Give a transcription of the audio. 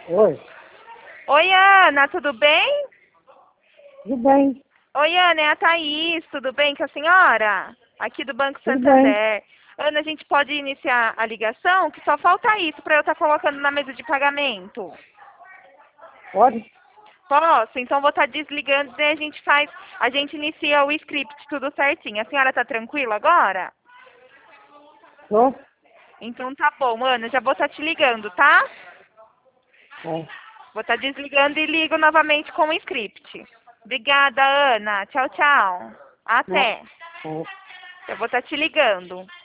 Oi, Oi, Ana, tudo bem? tudo bem, Oi, Ana, é a Thaís, tudo bem com a senhora? Aqui do Banco tudo bem. Santander. Ana, a gente pode iniciar a ligação? Que só falta isso para eu estar colocando na mesa de pagamento. Pode? Posso? Então vou estar desligando e a gente inicia o script tudo certinho. A senhora tá tranquila agora? Tô? Então tá bom, Ana, já vou estar te ligando, tá? É, Vou estar desligando e ligo novamente com o script. Obrigada, Ana. Tchau, tchau. é, Até. é. Eu vou estar te ligando.